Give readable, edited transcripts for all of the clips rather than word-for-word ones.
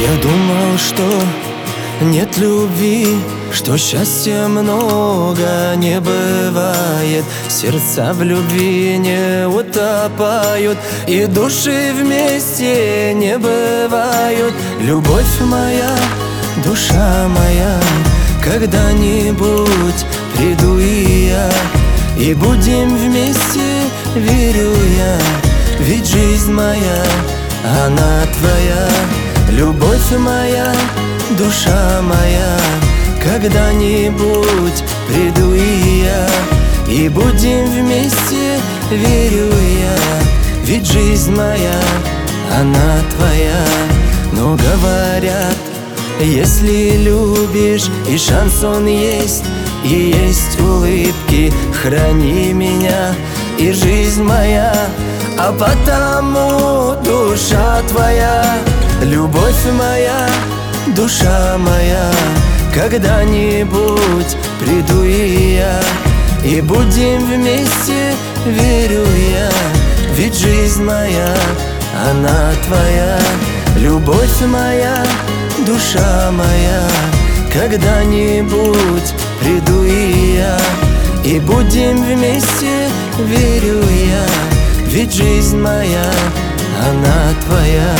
Я думал, что нет любви, что счастья много не бывает. Сердца в любви не утопают, и души вместе не бывают. Любовь моя, душа моя, когда-нибудь приду и я, и будем вместе, верю я. Ведь жизнь моя, она твоя. Любовь моя, душа моя, когда-нибудь приду и я, и будем вместе, верю я. Ведь жизнь моя, она твоя. Но говорят, если любишь, и шансон есть, и есть улыбки, храни меня и жизнь моя. А потому душа твоя, любовь моя, душа моя, когда-нибудь приду и я, и будем вместе, верю я. Ведь жизнь моя, она твоя. Любовь моя, душа моя, когда-нибудь приду и я, и будем вместе, верю я. Ведь жизнь моя, она твоя.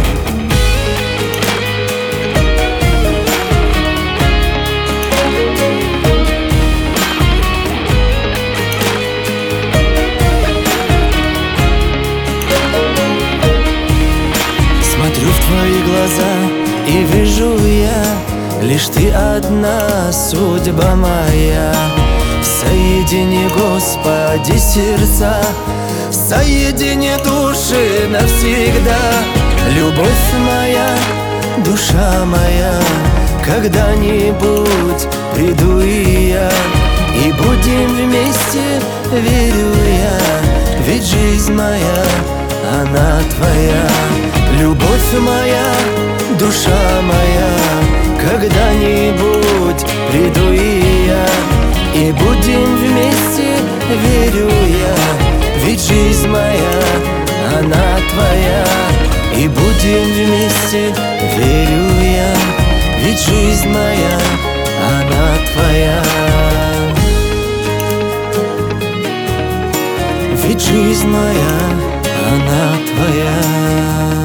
Смотрю в твои глаза и вижу я, лишь ты одна, судьба моя. Соедини, Господи, сердца, соедини души навсегда. Любовь моя, душа моя, когда-нибудь приду и я, и будем вместе, верю я. Ведь жизнь моя, она твоя. Любовь моя, душа моя, когда-нибудь приду и я, и будем вместе, верю я. Ведь жизнь моя, она твоя, и будем вместе, верю я. Ведь жизнь моя, она твоя. Ведь жизнь моя, она твоя.